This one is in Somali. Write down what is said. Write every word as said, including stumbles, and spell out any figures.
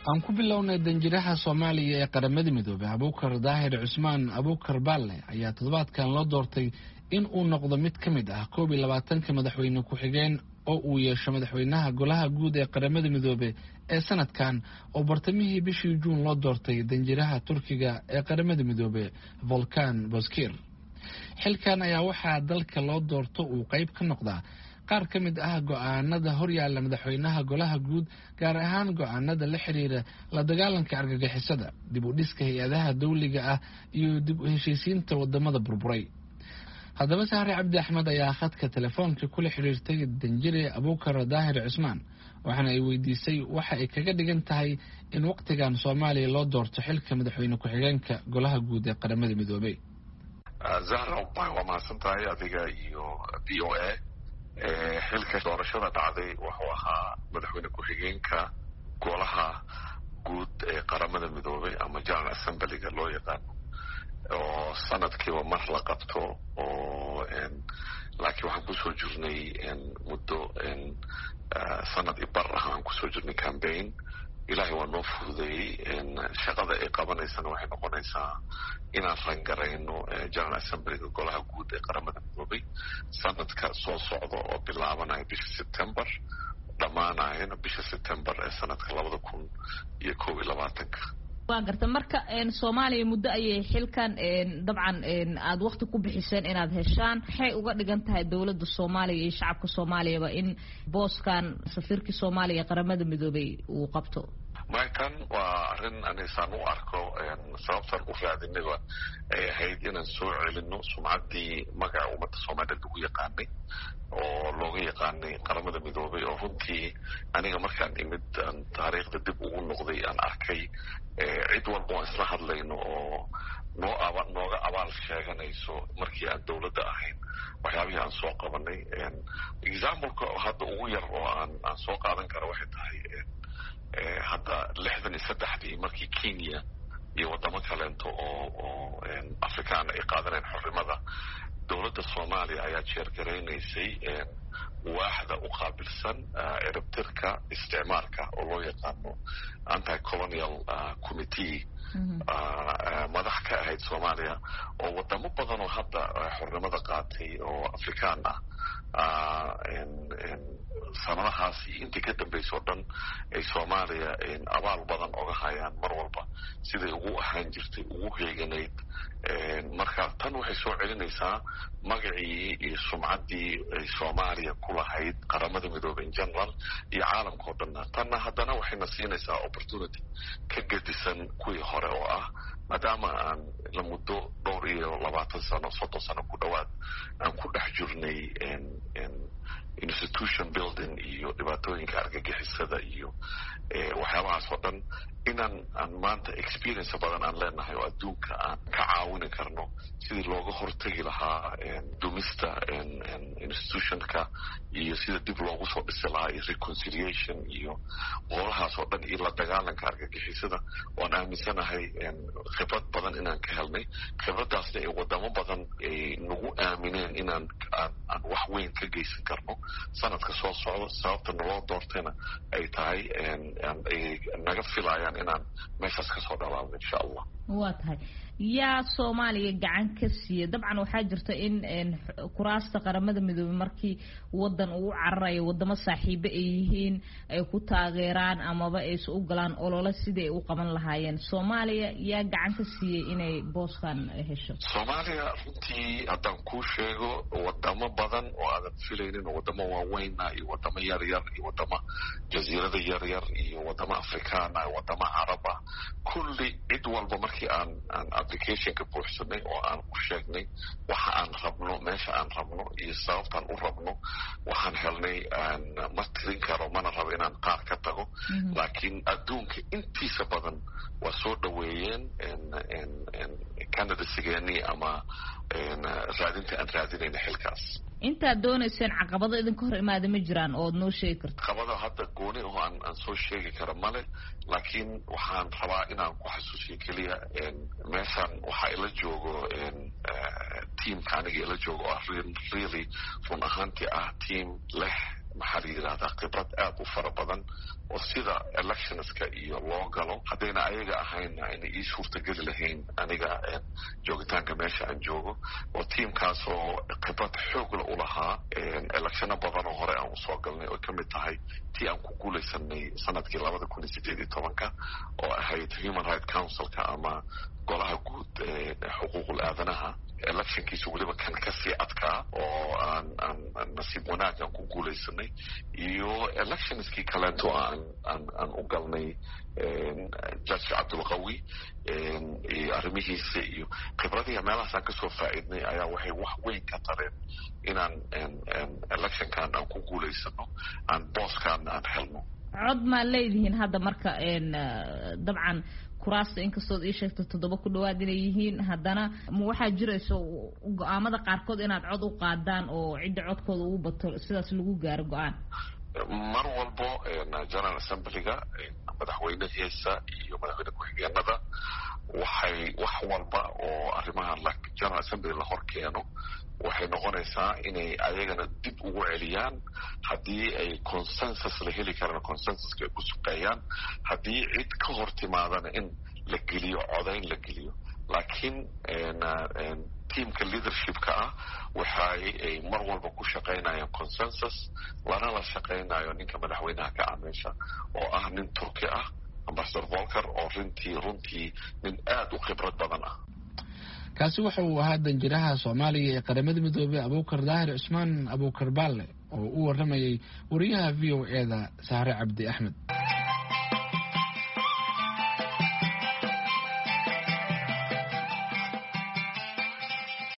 aan ku bilownay danjiraha Soomaaliya ee qaramada midoobay Abuukar Daahir Cusmaan Abuukar Baalle ayaa toddobaadkan loo doortay in uu noqdo mid ka mid ah koob iyo labaatanka madaxweyne ku-xigeen oo uu yeesho madaxweynaha golaha guud ee qaramada midoobay ee sanadkan oo bartamihii bishii Juun loo doortay danjiraha Turkiga ee qaramada midoobay Volkan Bozkir. xilkan ayaa waxaa dalka loo doorto uu qayb ka noqdaa qaar ka mid ah go'aanada horyaalla madaxweynaha golaha guud, gaar ahaan go'aanada la xiriira la dagaalanka argagixisada, dib u dhiska hay-adaha dawliga ah iyo dib u heshiisiinta wadamada burburay. haddaba Sahre Cabdi Axmed ayaa khadka telefoonka kula xiriirtay danjire Abuukar Daahir Cusmaan, waxaana ay weydiisay waxa ay kaga dhigan tahay in waqtigan Soomaaliya loo doorto xilka madaxweyne ku-xigeenka golaha guud ee qaramada midoobay. Zahra, waa mahadsantahay adiga iyo V O A. xilka doorashada dhacday wuxuu ahaa madaxweyne ku-xigeenka golaha guud ee qaramada midoobay ama General Assembly-ga loo yaqaano, oo sanadkiiba mar la qabto. oo laakiin waxaan kusoo jirnay muddo sanad i bar ah aan kusoo jirnay campaign. ilaahay waa noo fududeeyey. shaqada ay qabanaysana waxay noqonaysaa inaan rangarayno General Assembly-ga golaha guud ee qaramada midoobay sanadka soo socda oo bilaabanaya bisha September dhammaanayana bisha September ee sanadka labada kun iyo koob iyo labaatanka. waa garta marka Soomaaliya muddo ayay xilkan dabcan aad waqti ku bixiseen inaad heshaan. waxay uga dhigan tahay dawladda Soomaaliya iyo shacabka Soomaaliyaba in booskan safiirka Soomaaliya qaramada midoobay uu qabto? markan waa arrin anisaan u arko sababtan u raadinayba ay ahayd inaan soo celino sumcaddii magaca ummadda Soomaaliyeed lagu yaqaanay oo looga yaqaanay qaramada midoobay, oo runtii aniga markaan imid taariikhda dib ugu noqday aan arkay cid walba waan isla hadlayno oo noo aba nooga abaal sheeganayso markii aan dawladda ahayn waxyaabihii aan soo qabanay. exampleka hadda ugu yar oo aan aan soo qaadan kara waxay tahay hadda lixdan iyo saddexdii markii Kenya iyo wadamo kaleento oo oo Afrikaan ay qaadaneen xornimada, dawladda Soomaaliya ayaa jeergaraynaysay waaxda u qaabilsan ciribtirka isticmaalka oo loo yaqaano anti-colonial committee. madax ka ahayd Soomaaliya oo wadamo badan oo hadda xornimada qaatay oo Afrikaan ah sanadahaasi intii ka dambaysa oo dhan ay Soomaaliya abaal badan oga hayaan mar walba siday ugu ahaan jirtay, ugu heeganayd. marka tan waxay soo celinaysaa magacii iyo sumcaddii ay Soomaaliya ku lahayd qaramada midoobay in general iyo caalamka oo dhan. tanna haddana waxayna siinaysaa opportunity ka gedisan kuwii hore oo ah maadaama aan la muddo dhowr iyo labaatan sano soddon sano ku dhowaad aan ku dhex jirnay institution building iyo dhibaatooyinka argagixisada iyo waxyaabahaas oo dhan, inaan aan maanta experience badan aan leenahay oo adduunka aan ka caawini karno sidii looga hortegi lahaa dumista institutionka iyo sida dib loogu soo dhisi lahaa iyo reconciliation iyo howlahaas oo dhan iyo la dagaalanka argagixisada. waan aaminsanahay khibrad badan inaan ka helnay, khibraddaasna ee wadamo badan ay nagu aamineen inaan aan wax weyn ka geysan karno sanadka soo socda. sababta naloo doortayna ay tahay ay naga filayaan inaan meeshaas kasoo dhalaabno insha allah. waa tahay yaa Soomaaliya gacan ka siiya? dabcan waxaa jirta in kuraasta qaramada midoobay markii wadan uu cararayo wadamo saaxiibo ay yihiin ay ku taageeraan amaba ay soo galaan olole sidii ay u qaban lahaayeen. Soomaaliya yaa gacan ka siiyay inay booskan hesho? Soomaaliya runtii haddaan kuu sheego wadamo badan oo aadan filaynin, wadamo waaweyn iyo wadamo yar yar iyo wadamo jasiirada yar yar iyo wadamo Afrikaana iyo wadamo Caraba, kulli cid walba markii aan aan applicationka buuxsanay oo aan u sheegnay waxa aan rabno, meesha aan rabno iyo sababtaan u rabno, waxaan helnay aan ma tirin karo, mana rabo inaan qaar ka tago. laakiin adduunka intiisa badan waa soo dhaweeyeen candidacy-geeni ama raadinta aan raadinayna xilkaas. intaad doonayseen caqabado idinka hor imaada ma jiraan ood noo sheegi karto? caqabado hadda gooni oo aan aan soo sheegi karo male, laakiin waxaan rabaa inaan ku xasuusiyo keliya meeshaan waxaa ila joogo teamka aniga ila joogo oo ah really run ahaantii ah team leh maxaa la yidhahdaa khibrad aad u fara badan oo sida electionska iyo loo galo haddayna ayaga ahayna ayna ii suurtageli lahayn aniga joogitaanka meesha aan joogo oo tiimkaas oo khibrad xoogla u lahaa electiono badan oo hore aan usoo galnay oo kamid tahay tii aan ku guulaysanay sanadkii labada kun iyo sideed iyo tobanka oo ahayd human right councilka ama golaha guud xuquuqul aadanaha electionkiisa weliba kan kasii adkaa oo aan aan nasiib wanaag aan ku guulaysanay iyo electionskii kaleento aan aan aan u galnay judge cabdulqawi iyo arrimihiisa iyo khibradihi meelahaasaan kasoo faa'iidnay ayaa waxay wax weyn ka tareen inaan electionkan aan ku guulaysano aan booskaan aan helno cod maa leedihiin hadda marka dabcan kuraasta inkastood ii sheegto toddoba ku dhawaad inay yihiin haddana ma waxaa jirayso go-aamada qaarkood inaad cod u qaadaan oo cidda codkooda ugu bato sidaas lagu gaaro go-aan mar walbo general assemblyga madaxweynahiisa iyo madaxweyne ku-xigeenada waxay wax walba oo arrimaha general assembly la hor keeno waxay noqonaysaa inay ayagana dib ugu celiyaan haddii ay consensus la heli karana consensuska ay ku suqeeyaan haddii cid ka hor timaadana in la geliyo codayn la geliyo laakiin tiamka leadershipka ah waxay ay mar walba ku shaqaynayaan consensus lana la shaqaynayo ninka madaxweynaha ka ameesha oo ah nin turki ah ambassador volker oo runtii runtii nin aad u khibrad badan ah kaasi waxa uu ahaa danjiraha soomaaliya ee qaramada midoobey abuukar daahir cusmaan abuukar baalle oo u waramayay wariyaha v o e da sahre cabdi axmed.